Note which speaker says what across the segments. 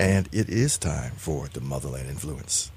Speaker 1: And it is time for the Motherland Influence.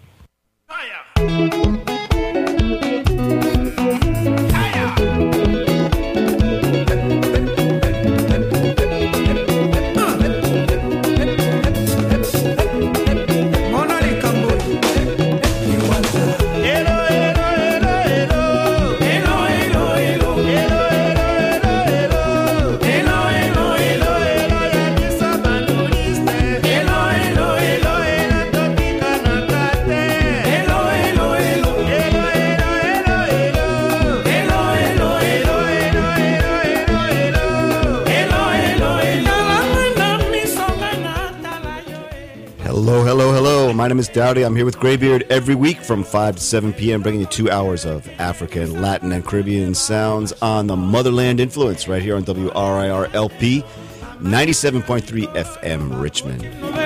Speaker 1: Hello. My name is Dowdy. I'm here with Graybeard every week from 5 to 7 p.m., bringing you 2 hours of African, Latin, and Caribbean sounds on the Motherland Influence right here on WRIR-LP, 97.3 FM, Richmond.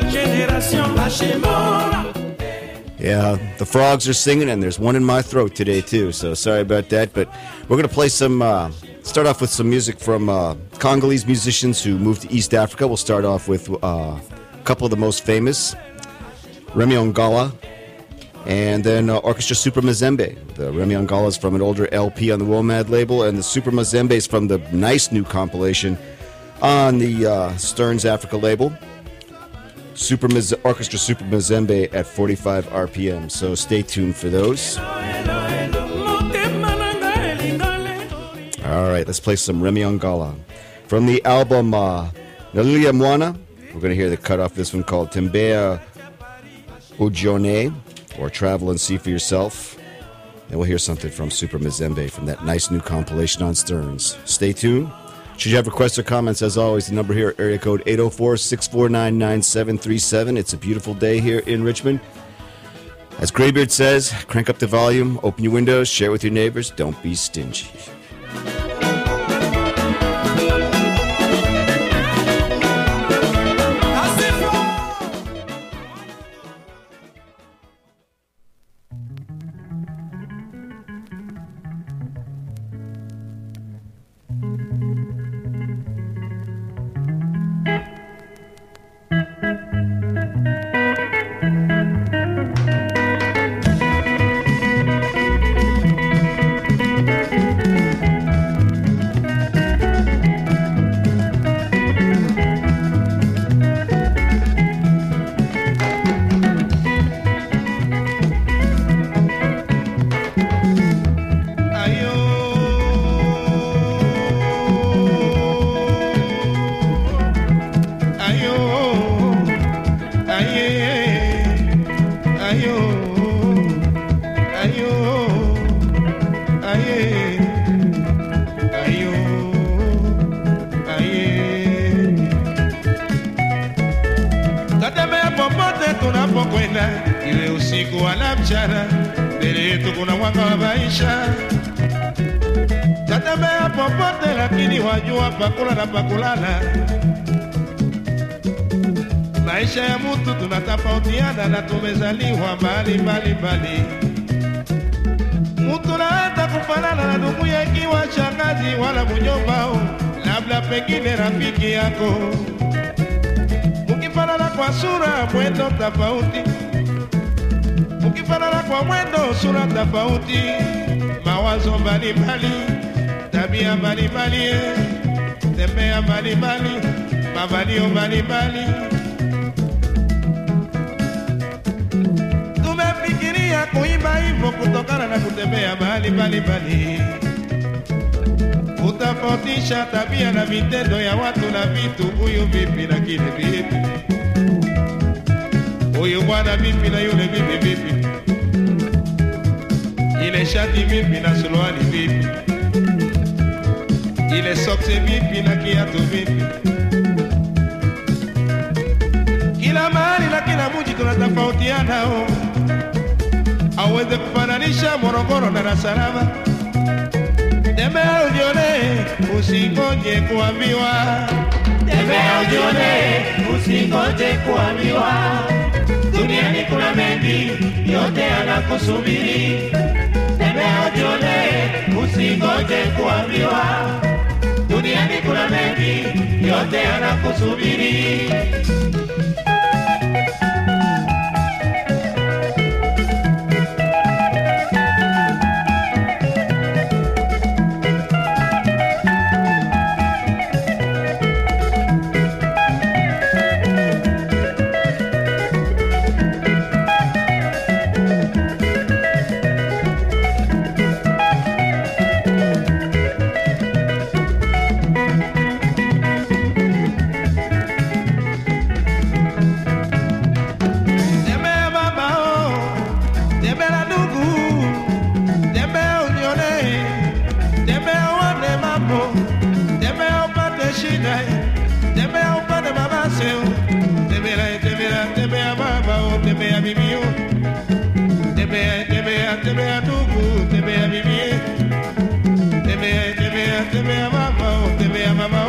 Speaker 1: Yeah, the frogs are singing, and there's one in my throat today, too, so sorry about that. But we're going to play start off with some music from Congolese musicians who moved to East Africa. We'll start off with a couple of the most famous, Remy Ongala, and then Orchestra Super Mazembe. The Remy Ongala is from an older LP on the WOMAD label, and the Super Mazembe is from the nice new compilation on the Stearns Africa label. Orchestra Super Mazembe at 45 RPM, so stay tuned for those. All right, let's play some Remy Ongala. From the album Nalilia Mwana, we're going to hear the cut off this one called Tembea Ujone, or Travel and See for Yourself. And we'll hear something from Super Mazembe from that nice new compilation on Stearns. Stay tuned. Should you have requests or comments, as always, the number here, area code 804-649-9737. It's a beautiful day here in Richmond. As Graybeard says, crank up the volume, open your windows, share with your neighbors, don't be stingy.
Speaker 2: Maisha ya mtu tunatofautiana na tumezaliwa mbali. Mtu hata kufanana na ndugu yake wa shangazi wala mjomba, labda pengine rafiki yako. Mkifanana kwa sura, mwendo tofauti. Mkifanana kwa mwendo, sura tofauti. Mawazo mbalimbali, tabia mbalimbali, tembea mbalimbali, mavalio mbalimbali. Tumefikiria kuimba hivyo kutokana na kutembea mbalimbali, kutofautisha tabia na vitendo ya watu na vitu. Huyu vipi na kile vipi, huyu bwana vipi na yule vipi, ile shati vipi na suruali vipi, ile soksi vipi na kiatu vipi. Kila mahali na kila mji tunatofautiana, hauwezi kufananisha Morogoro na Dar es Salaam. Tembea ujione, usingoje kuambiwa.
Speaker 3: Tembea ujione, usingoje kuambiwa. Duniani kuna mengi, yote yanakusubiri. Tembea ujione, usingoje kuambiwa. Duniani kuna mengi, yote yanakusubiri.
Speaker 2: tembea bibi, tembea ndugu, tembea bibi, tembea mama, tembea mama.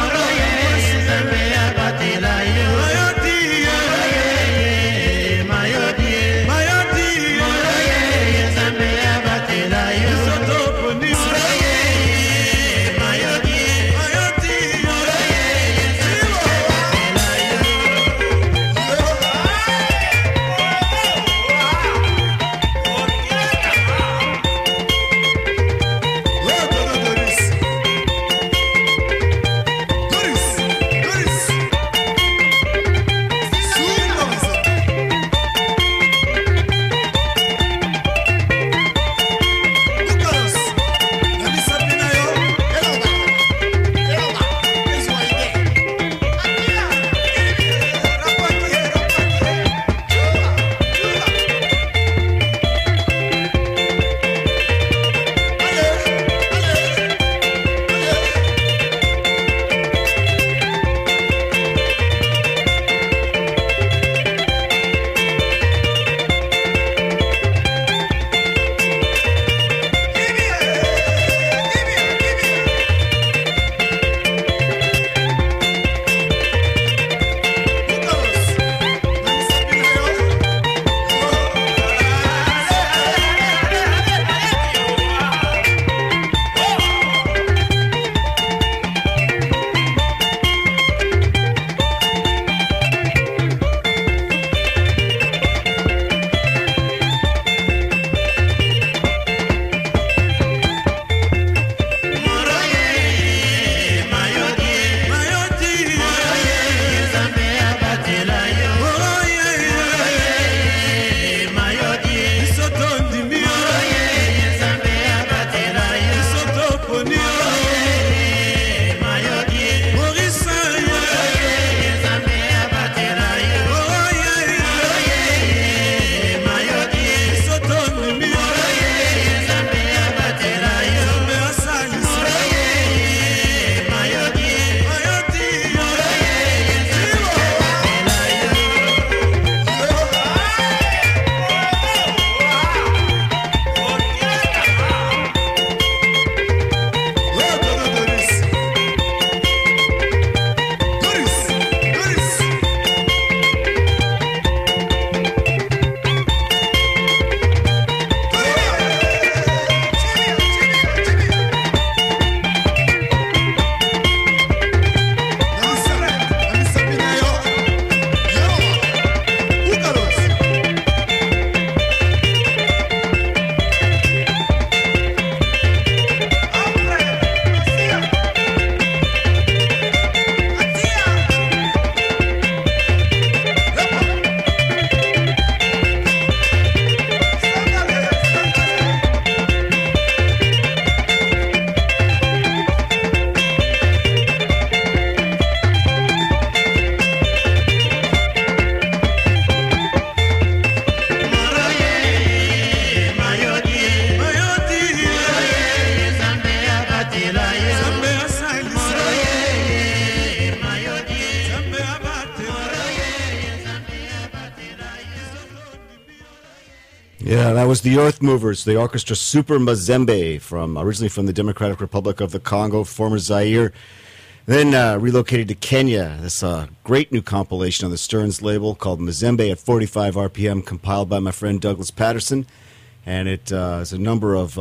Speaker 1: Yeah, that was the Earth Movers, the orchestra Super Mazembe, originally from the Democratic Republic of the Congo, former Zaire, then relocated to Kenya. This great new compilation on the Stearns label called Mazembe at 45 RPM, compiled by my friend Douglas Patterson. And it is a number of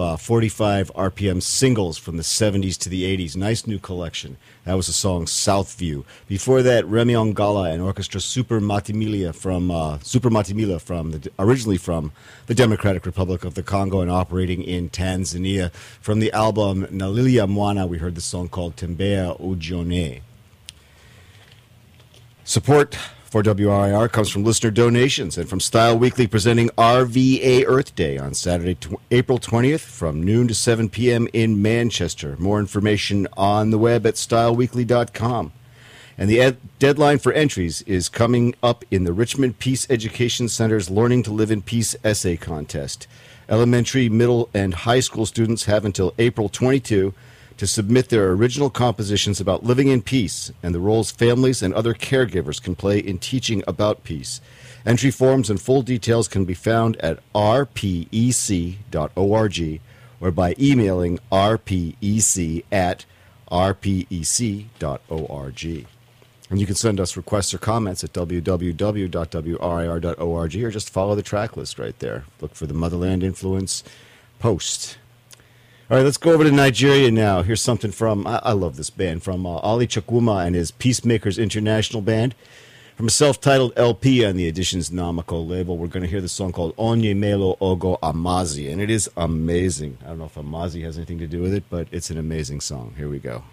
Speaker 1: 45 RPM singles from the 70s to the 80s. Nice new collection. That was the song Southview. Before that, Remy Ongala and Orchestra Super Matimila originally from the Democratic Republic of the Congo and operating in Tanzania. From the album Nalilia Mwana, we heard the song called Tembea Ujione. Support for WRIR comes from listener donations and from Style Weekly presenting RVA Earth Day on Saturday, April 20th from noon to 7 p.m. in Manchester. More information on the web at styleweekly.com. And the deadline for entries is coming up in the Richmond Peace Education Center's Learning to Live in Peace essay contest. Elementary, middle, and high school students have until April 22 to submit their original compositions about living in peace and the roles families and other caregivers can play in teaching about peace. Entry forms and full details can be found at rpec.org or by emailing rpec@rpec.org. rpec.org. And you can send us requests or comments at www.wrir.org or just follow the track list right there. Look for the Motherland Influence post. All right, let's go over to Nigeria now. Here's something from, I love this band, from Ali Chukwuma and his Peacemakers International Band. From a self-titled LP on the Editions Namako label, we're going to hear the song called Onye Melo Ogo Amazi, and it is amazing. I don't know if Amazi has anything to do with it, but it's an amazing song. Here we go.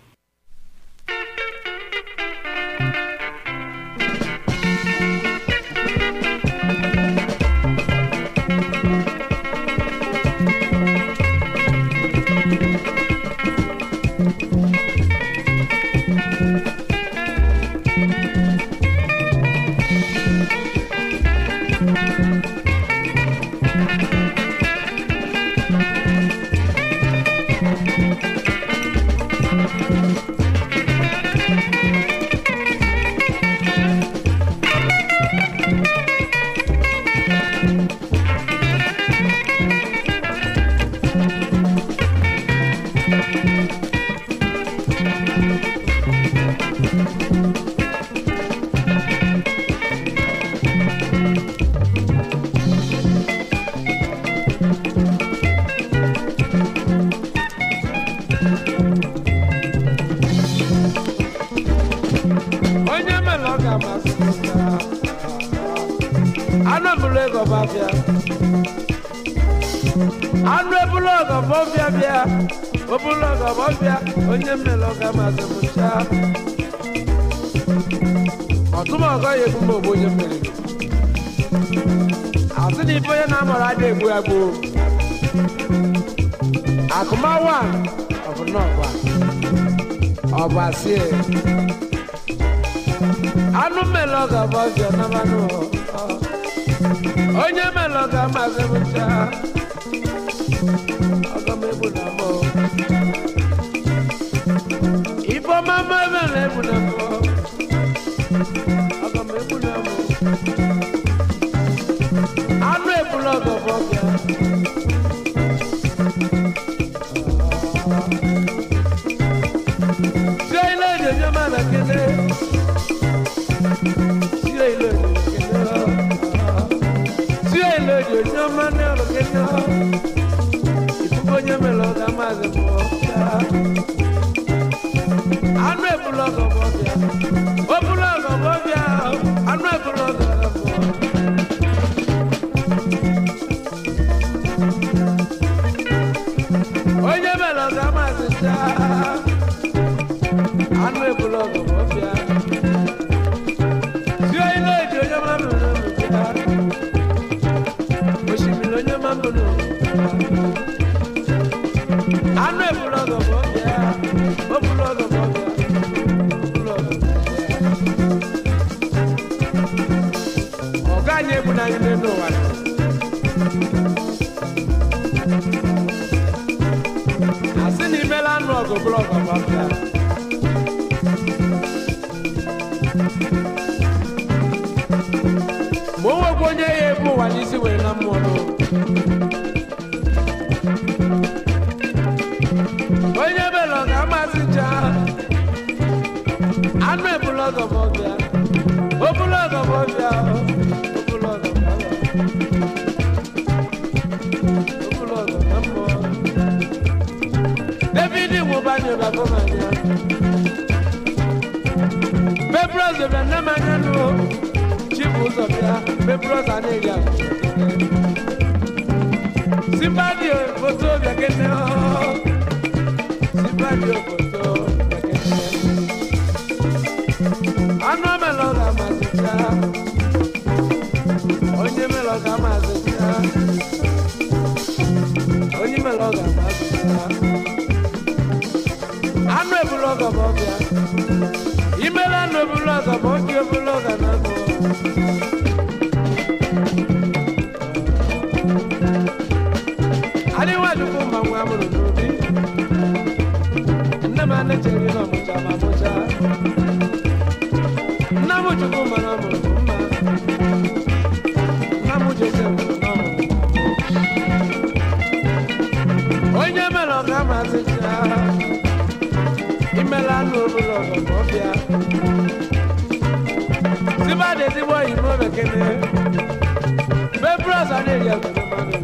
Speaker 4: bad as it was, you know, the Kenny. My brother, I need you.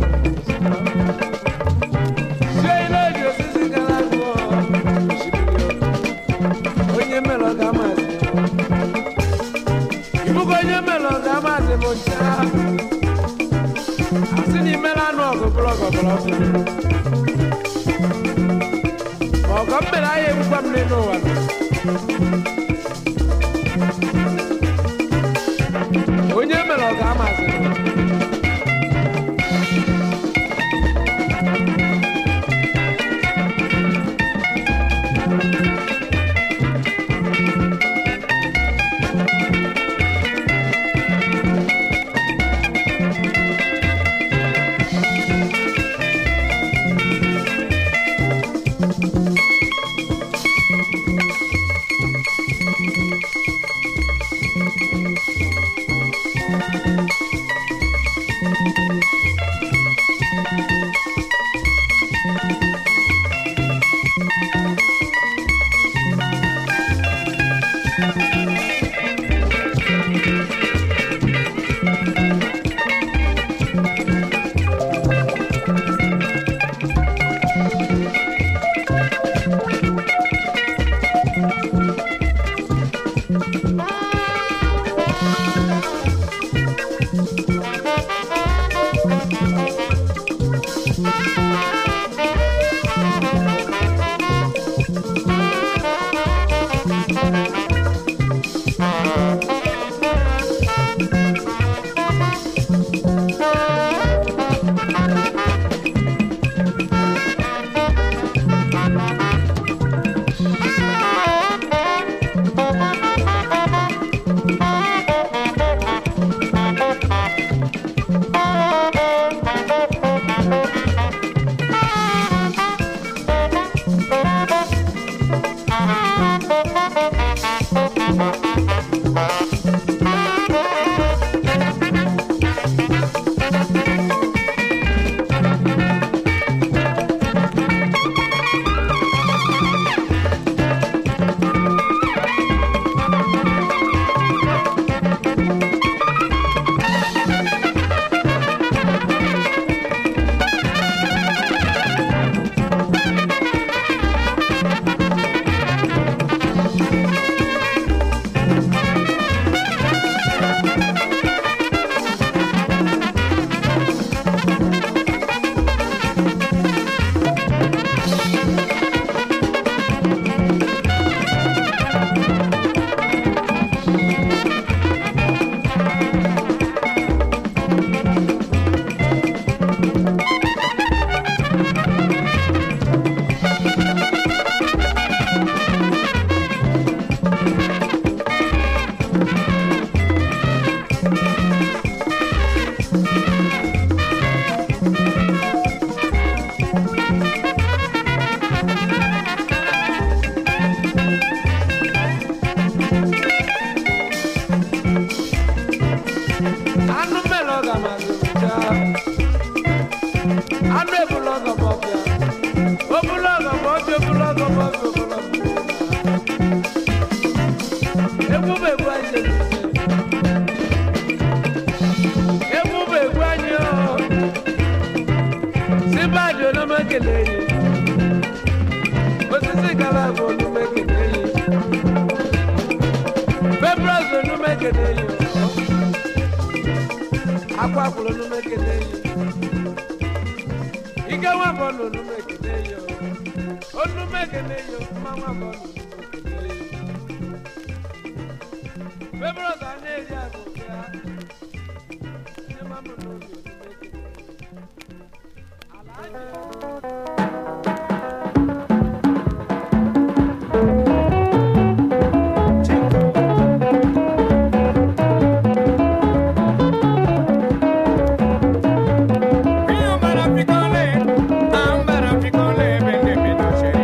Speaker 4: Say, like your sister, when you melodramas, you go in your melodramas, I've seen him melano, blog of philosophy. Oh, come, but I am family, no one. Onye melodramas.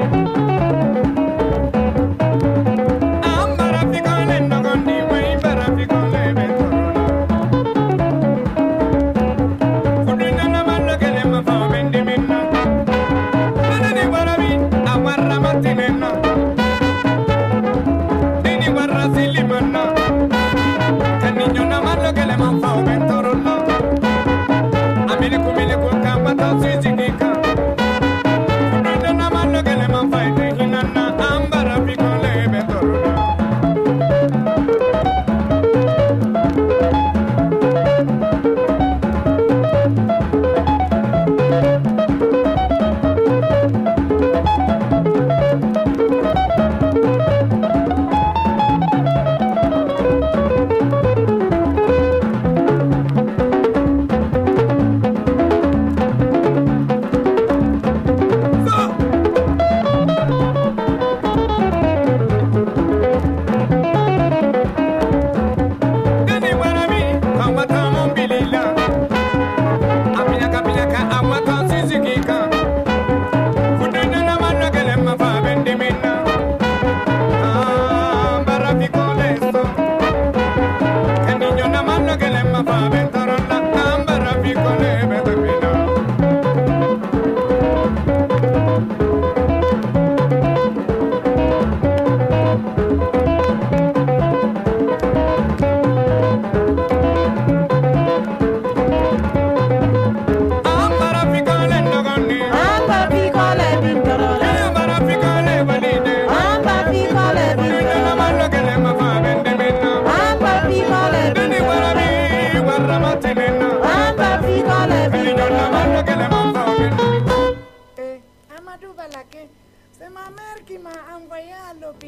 Speaker 2: Para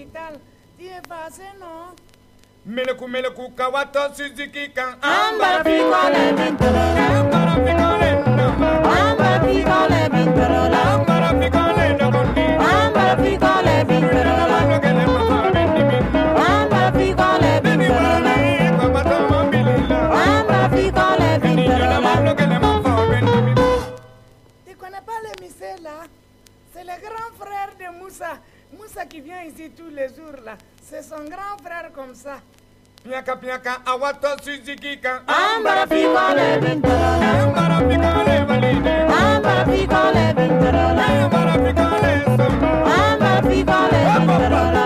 Speaker 5: tal? Tu es passé, non?
Speaker 4: Meleku meleku kawato Suzuki kan.
Speaker 5: Ambara picole vintorola.
Speaker 4: Ambara picole nama.
Speaker 5: Ambara picole vintorola.
Speaker 4: Ambara picole dogondi.
Speaker 5: Ambara picole vintorola.
Speaker 4: Logele mama bendi minna.
Speaker 5: Ambara picole
Speaker 4: Beni
Speaker 5: vintorola.
Speaker 4: wala kawato mabilila.
Speaker 5: Ambara picole
Speaker 4: Beni jona
Speaker 5: vintorola.
Speaker 4: logele mama bendi minna.
Speaker 5: Tu connais pas le Michel là? C'est le grand frère de Moussa. Moussa qui vient ici tous les jours là. C'est son grand frère comme ça.
Speaker 4: Piaka piaka awato Suzuki kan.
Speaker 5: Ambara picole vintorola.
Speaker 4: Ambara picole valide.
Speaker 5: Ambara picole vintorola.
Speaker 4: Ambara picole samba.
Speaker 5: Ambara picole vintorola.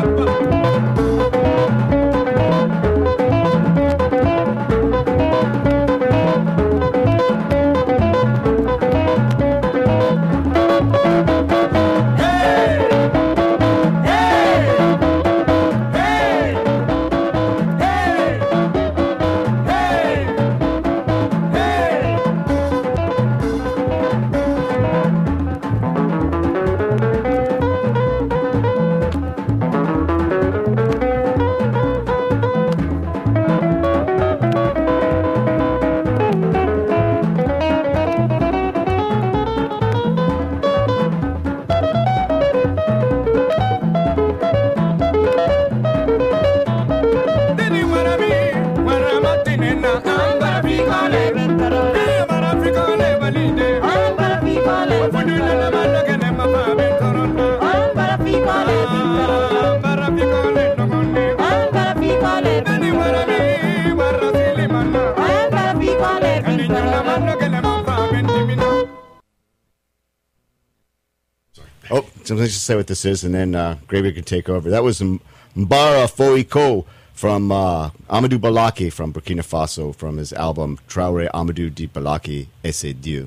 Speaker 1: Oh, something to say what this is, and then Gravy can take over. That was Mbara Foiko from Amadou Balaki from Burkina Faso from his album Traoré Amadou Di Balaki et c'est Dieu.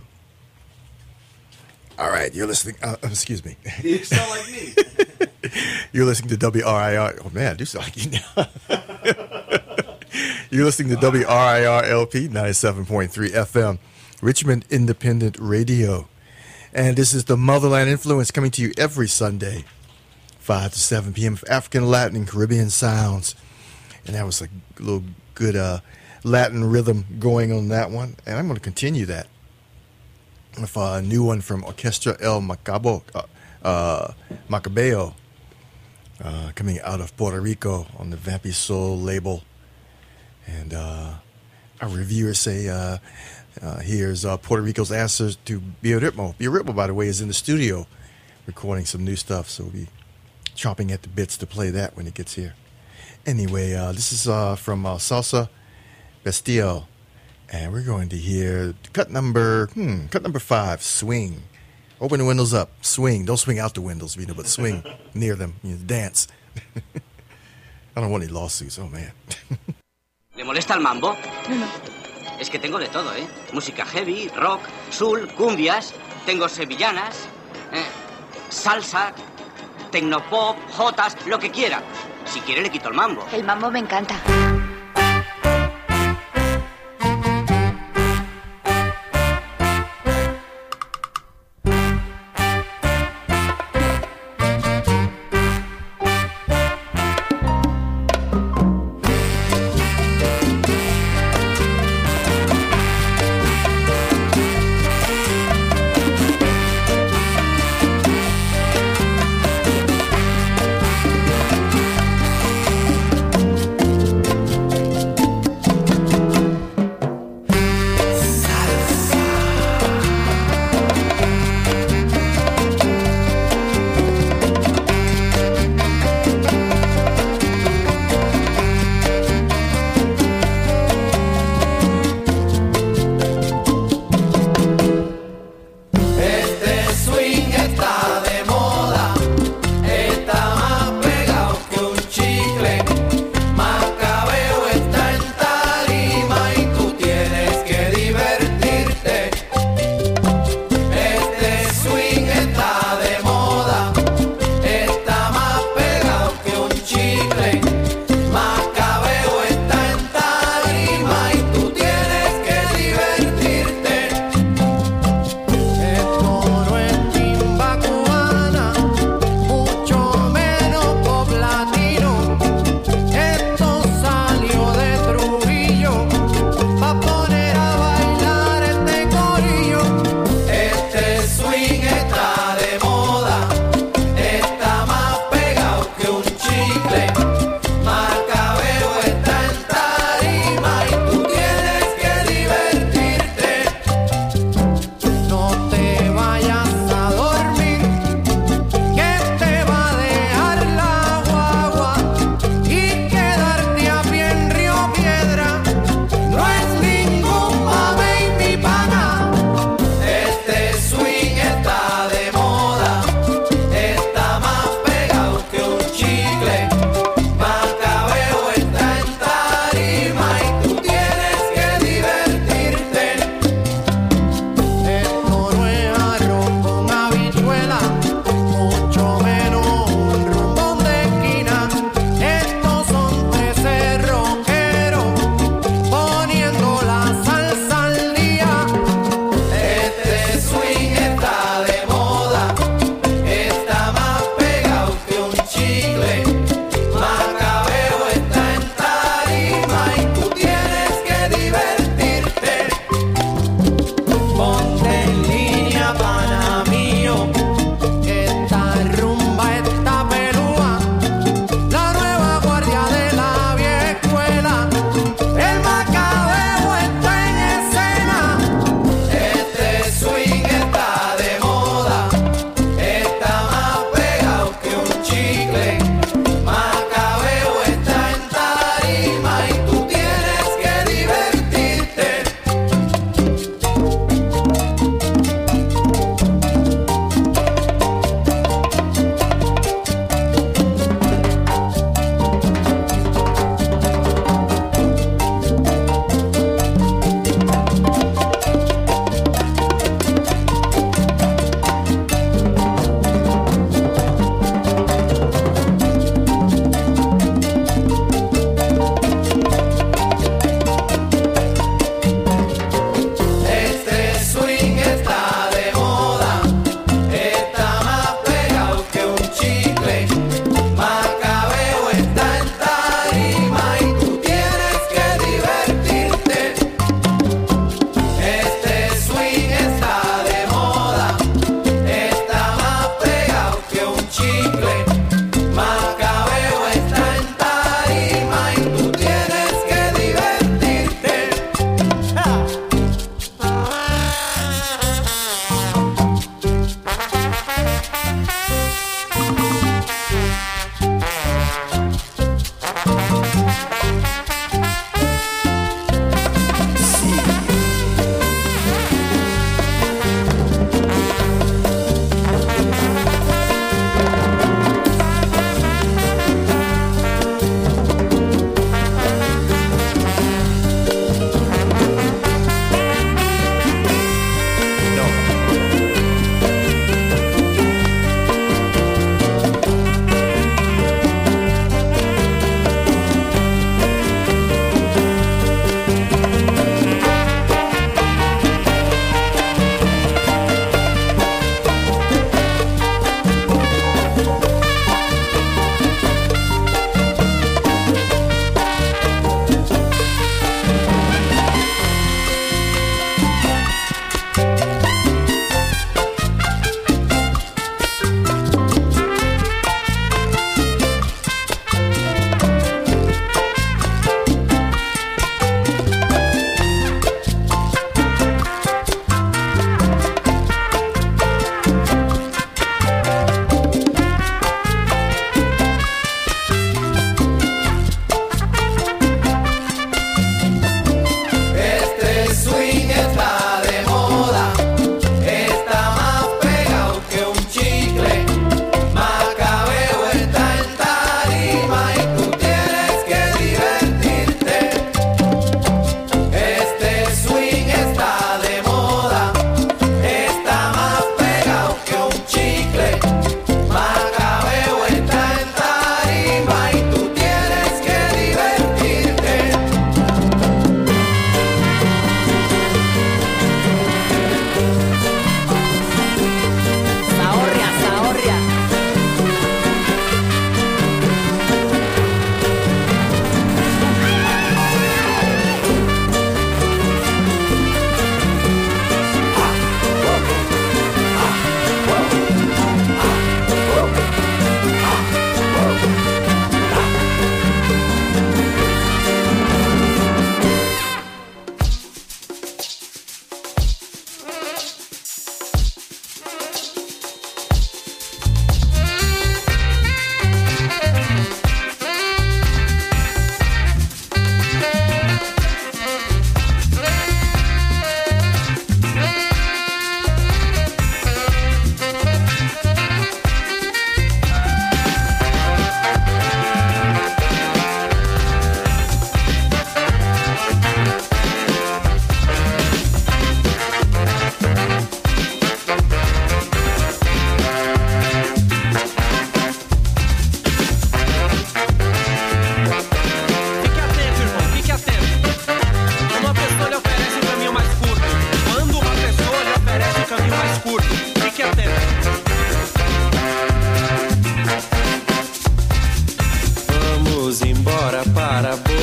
Speaker 6: All right, you're listening. Excuse me.
Speaker 1: You sound like me.
Speaker 6: You're listening to WRIR. Oh, man, I do sound like you now. You're listening to WRIR LP 97.3 FM, Richmond Independent Radio. And this is the Motherland Influence coming to you every Sunday, 5 to 7 p.m. for African, Latin, and Caribbean sounds. And that was a little good Latin rhythm going on that one. And I'm going to continue that with a new one from Orchestra El Macabeo, coming out of Puerto Rico on the Vampy Soul label. And our reviewers say here's Puerto Rico's answer to Biorritmo. Biorritmo, by the way, is in the studio recording some new stuff, so we'll be chomping at the bits to play that when it gets here. Anyway, this is from Salsa Bestial, and we're going to hear cut number 5, Swing. Open the windows up, swing. Don't swing out the windows, but swing near them, dance. I don't want any lawsuits, oh man.
Speaker 7: ¿Le molesta el mambo?
Speaker 5: No.
Speaker 7: Es que tengo de todo, ¿eh? Música heavy, rock, soul, cumbias, tengo sevillanas, salsa, tecnopop, jotas, lo que quiera. Si quiere le quito el mambo.
Speaker 8: El mambo me encanta.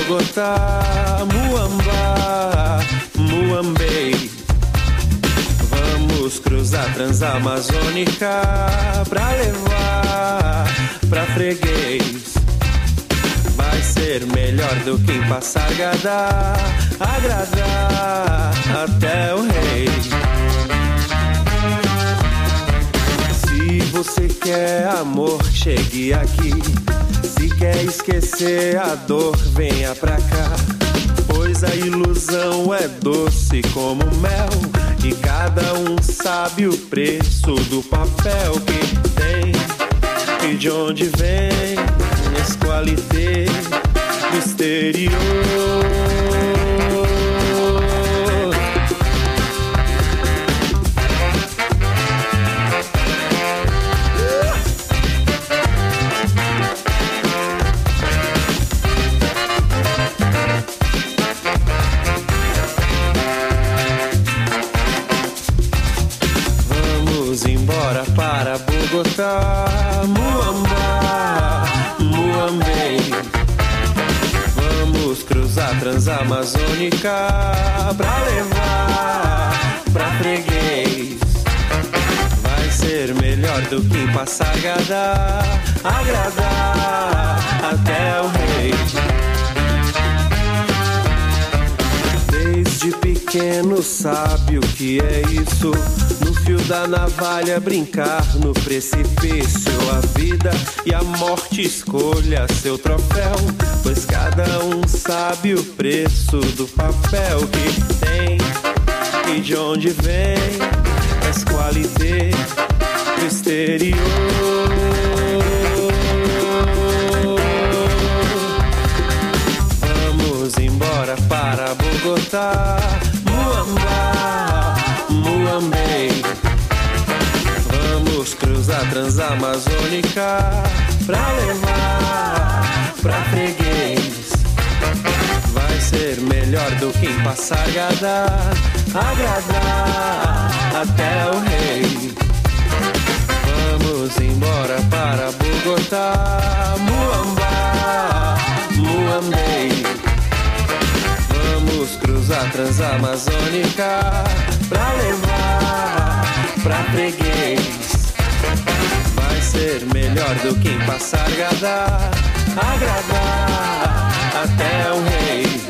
Speaker 8: Bogotá, Muamba, Muambei. Vamos cruzar Transamazônica pra levar pra freguês. Vai ser melhor do que em Passargada, agradar até o rei. Se você quer amor, chegue aqui. Se quer esquecer a dor, venha pra cá. Pois a ilusão é doce como mel, e cada um sabe o preço do papel que tem e de onde vem esse qualité do exterior. Embora para Bogotá, Muamba, Muambei. Vamos cruzar Transamazônica pra levar pra freguês. Vai ser melhor do que em Passargada, agradar até o rei. Desde pequeno sabe o que é isso. No fio da navalha brincar no precipício. A vida e a morte escolha seu troféu, pois cada um sabe o preço do papel que tem e de onde vem essa qualité do exterior. Vamos embora para Bogotá, Muamba, Muambei. Vamos cruzar Transamazônica pra levar pra freguês. Vai ser melhor do que em Passargada, agradar até o rei. Vamos embora para Bogotá, Muamba, Muambei. Vamos cruzar Transamazônica pra levar pra freguês. Vai ser melhor do que em Passargada, agradar até o rei.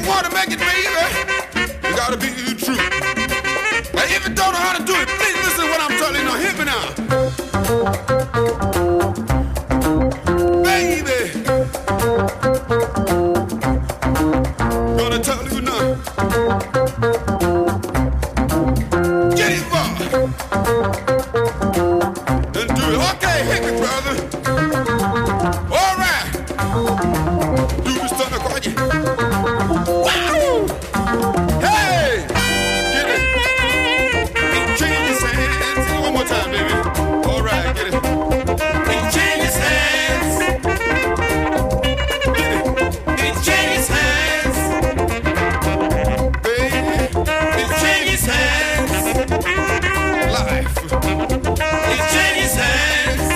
Speaker 9: you want to make it, baby, you gotta be true. Now, if you don't know how to do it, please listen to what I'm telling you. Now, hear me now. Baby, gonna tell you now. Get it, boy. And do it. Okay, hit me, brother. All right. Do this thunder, call you. Wow! Hey! Get it. And change your hands. One more time, baby. All right, get it. And change your hands. Get it. And change your hands. Baby. And change your hands. Life. And change your hands.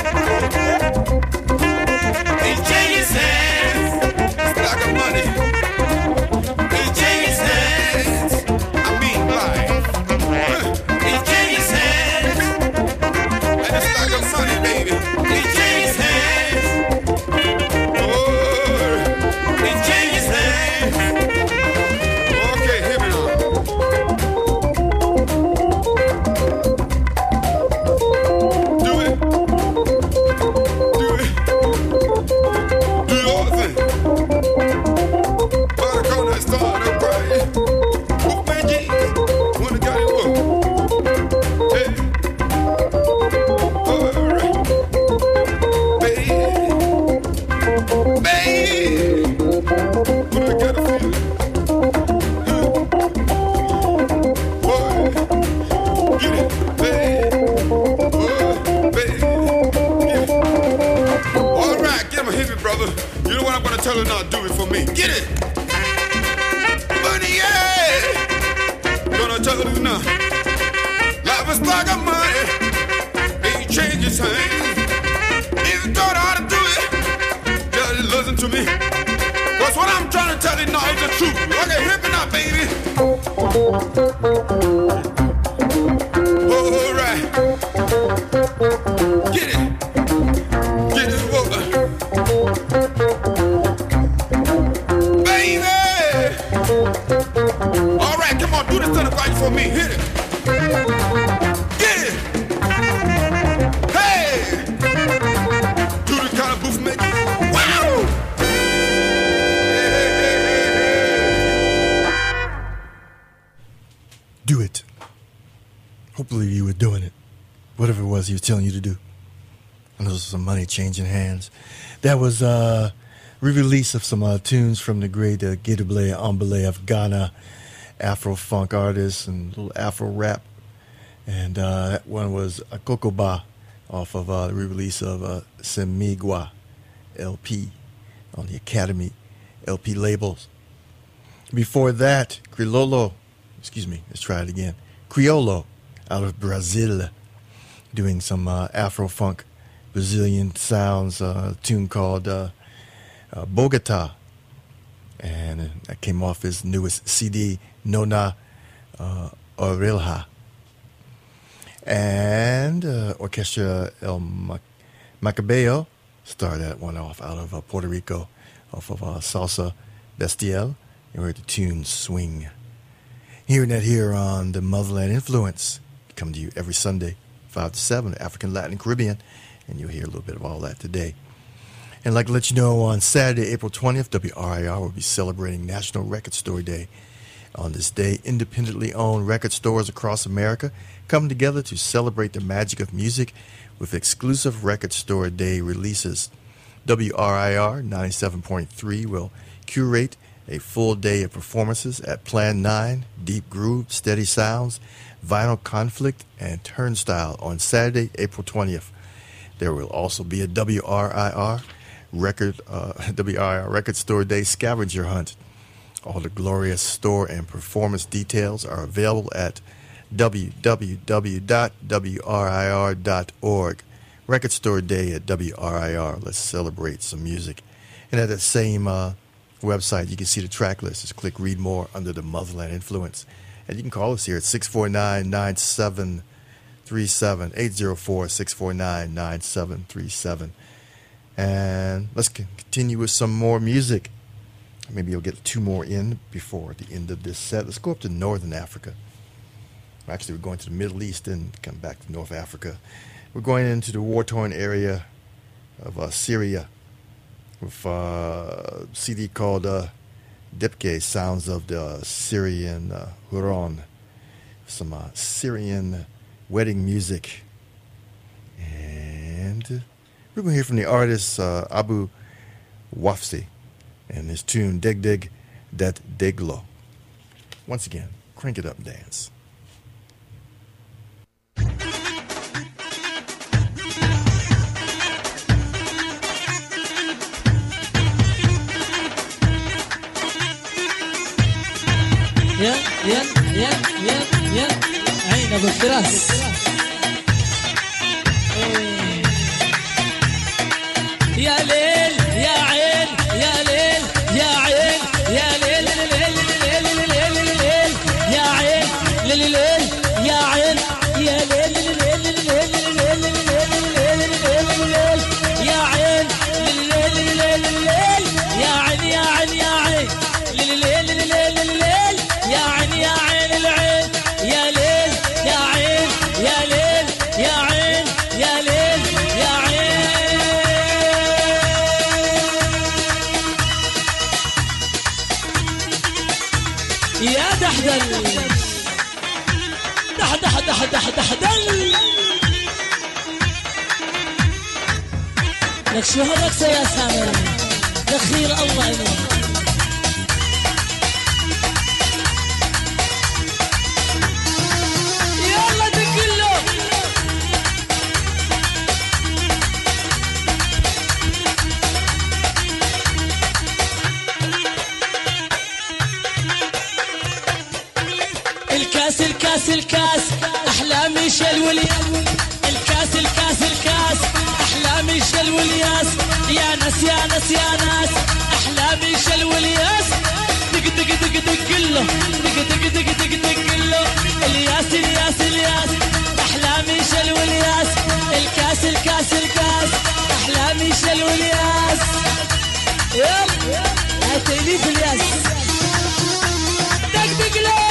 Speaker 9: And change your hands. Like a money. And change your hands. I mean life. And change your hands. And it's like a money, baby. And change your hands. Oh, and change your hands. Okay, hear me now. Do it. Do it. Do your thing. But I gonna start a crying. Move my jeans. Wanna get it up. Hey. Alright. Baby. Baby. Wanna get a feel. Boy. Get it. Baby. Boy. Baby. Get it. Alright, get him a hippie, brother. You know what I'm gonna tell her now? Do it for me. Get it. Money, yeah. Gonna tell you now. Life is like a money. Ain't change your hands. If you don't know how to do it, just listen to me. That's what I'm trying to tell you now is the truth. Okay, hit me now, baby. All right. Get it. Get it, woman. Baby. All right, come on, do this to the right for me. Hit it. Get it. Hey. Do the kind of booth making. Wow.
Speaker 6: Do it. Hopefully you were doing it. Whatever it was he was telling you to do. And those are some money changing hands. That was a re-release of some tunes from the great Gidable Ambele of Ghana, Afro-funk artist and little Afro-rap. And that one was Akokoba off of the re-release of Semigwa LP on the Academy LP labels. Before that, Criollo out of Brazil, doing some Afro-funk Brazilian sounds, a tune called Bogota. And that came off his newest CD, Nona Orelha. And Orchestra El Macabeo started that one off out of Puerto Rico, off of Salsa Bestial. You heard the tune Swing. Hearing that here on the Motherland Influence, come to you every Sunday, 5 to 7, African, Latin, Caribbean, and you'll hear a little bit of all that today. And I'd like to let you know on Saturday, April 20th, WRIR will be celebrating National Record Store Day. On this day, independently owned record stores across America come together to celebrate the magic of music with exclusive Record Store Day releases. WRIR 97.3 will curate a full day of performances at Plan 9, Deep Groove, Steady Sounds, Vinyl Conflict, and Turnstile on Saturday, April 20th. There will also be a WRIR Record Store Day scavenger hunt. All the glorious store and performance details are available at www.wrir.org. Record Store Day at WRIR. Let's celebrate some music. And at that same website, you can see the track list. Just click Read More under the Motherland Influence. And you can call us here at 649-9737, 804-649-9737. And let's continue with some more music. Maybe you'll get 2 more in before the end of this set. Let's go up to Northern Africa. Actually, we're going to the Middle East and come back to North Africa. We're going into the war-torn area of Syria with a CD called Dipke, Sounds of the Syrian Huron. Some Syrian wedding music. And we're going to hear from the artist Abu Wafsi and his tune Deg Deg Dat Deglo. Once again, crank it up and dance.
Speaker 10: يا عين ابو الفراس يا ليل يا عين يا ليل يا عين يا ليل يا عين ليل يا عين يا ليل يا عين يا عين يا عين يا عين يا عين يا عين العين يا ليل يا عين يا ليل يا عين يا ليل يا عين يا دحدل دحدل لك شو هالرقصة يا سامر دخيل الله إليك الكاس احلامي شلولي الكاس احلامي شلولياس يا ناس يا ناس يا ناس احلامي شلولياس دق دق دق دق له دق دق دق دق دق له الياس الياس الياس احلامي شلولياس الكاس احلامي شلولياس يلا هاتيلي في الياس دق دق له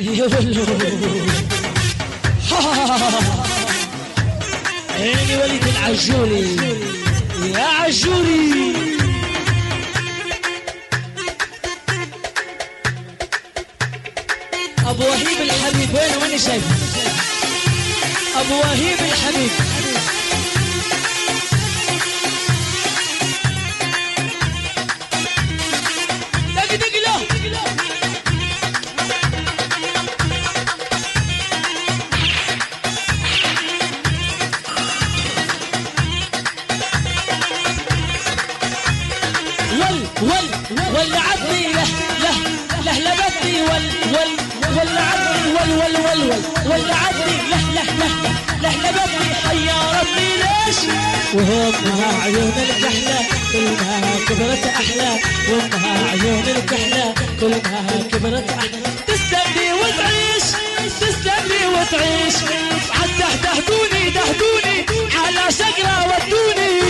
Speaker 10: يا ولو عيني وليد العجولي يا عجولي. ابو وهيب الحبيب وين شايف ابو وهيب الحبيب. دق دق له ولعبني لهلبتني ولعبني ولعبني لهلبتني حيرتني ليش وهمها عيون الكحلة كلها كبرت أحلى وهمها عيون الكحلة كلها كبرت أحلى. تسلم لي وتعيش تسلم لي وتعيش عد دهدوني على شجرة ودوني.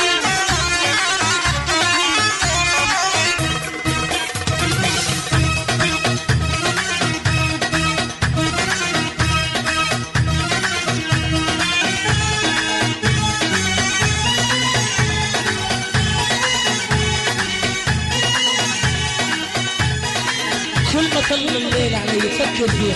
Speaker 10: كل ما طل الليل علي يفكر فيه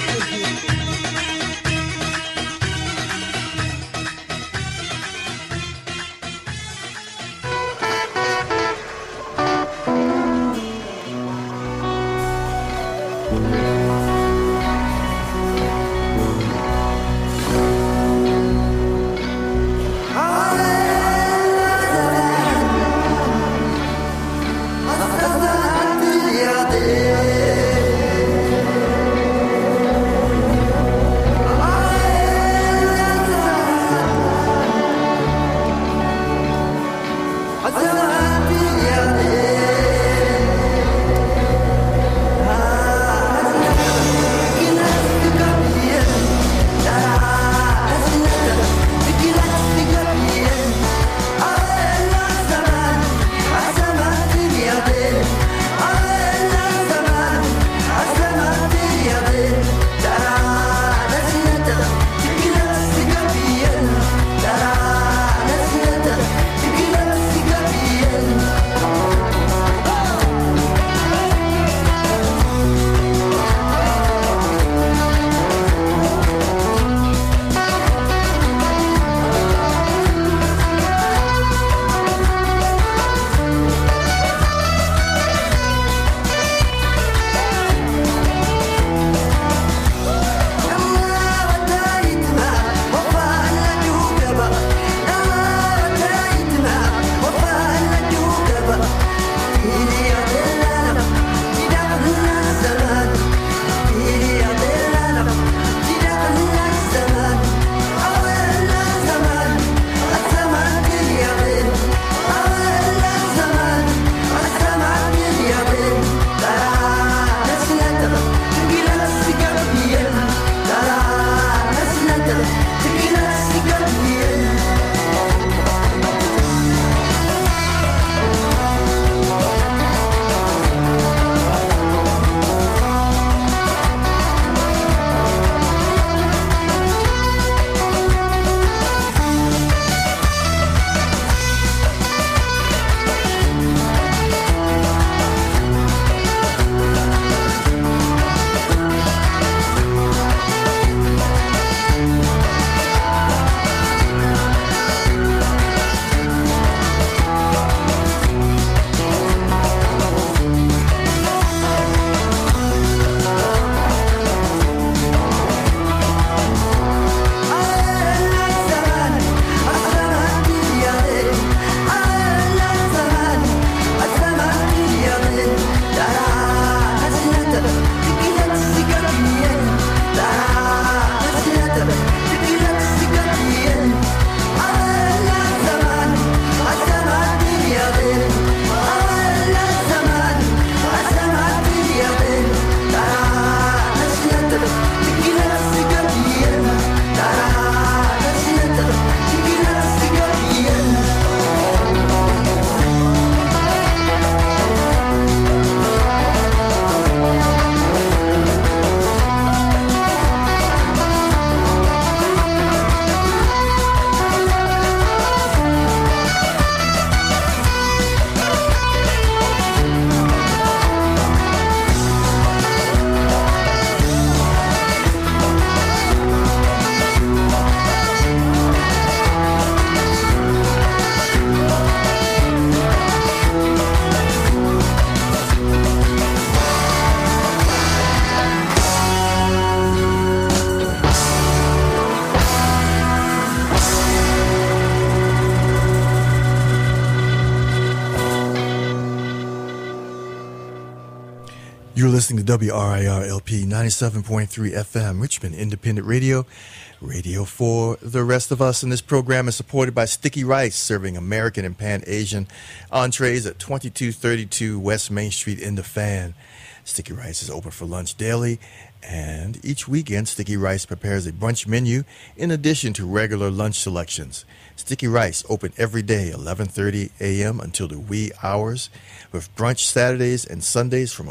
Speaker 6: You're listening to WRIR LP 97.3 FM, Richmond Independent Radio, radio for the rest of us. And this program is supported by Sticky Rice, serving American and Pan-Asian entrees at 2232 West Main Street in the Fan. Sticky Rice is open for lunch daily, and each weekend Sticky Rice prepares a brunch menu in addition to regular lunch selections. Sticky Rice open every day, 11:30 a.m. until the wee hours, with brunch Saturdays and Sundays from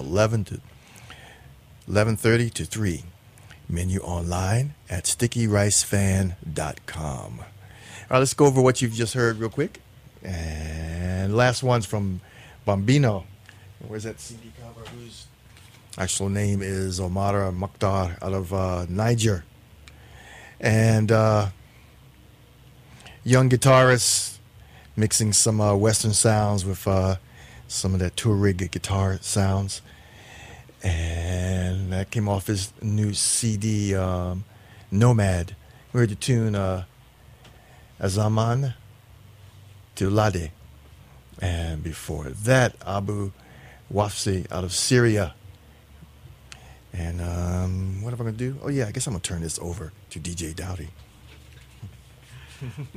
Speaker 6: 11:30 to 3. Menu online at stickyricefan.com. All right, let's go over what you've just heard real quick. And last one's from Bambino. Where's that CD cover? Whose actual name is Omar Mukhtar out of Niger. And young guitarist mixing some Western sounds with some of that Tuareg guitar sounds. And that came off his new CD, Nomad. We heard the tune Azaman Tulade. And before that, Abu Wafsi out of Syria. And what am I going to do? Oh, yeah, I guess I'm going to turn this over to DJ Dowdy.